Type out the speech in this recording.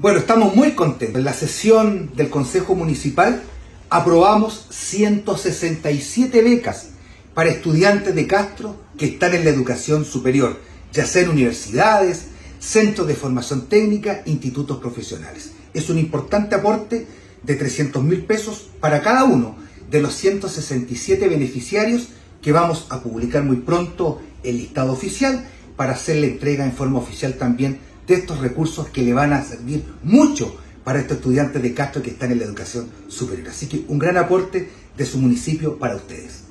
Bueno, estamos muy contentos. En la sesión del Consejo Municipal aprobamos 167 becas para estudiantes de Castro que están en la educación superior, ya sea en universidades, centros de formación técnica, institutos profesionales. Es un importante aporte de 300.000 pesos para cada uno de los 167 beneficiarios que vamos a publicar muy pronto el listado oficial para hacer la entrega en forma oficial también de estos recursos que le van a servir mucho para estos estudiantes de Castro que están en la educación superior. Así que un gran aporte de su municipio para ustedes.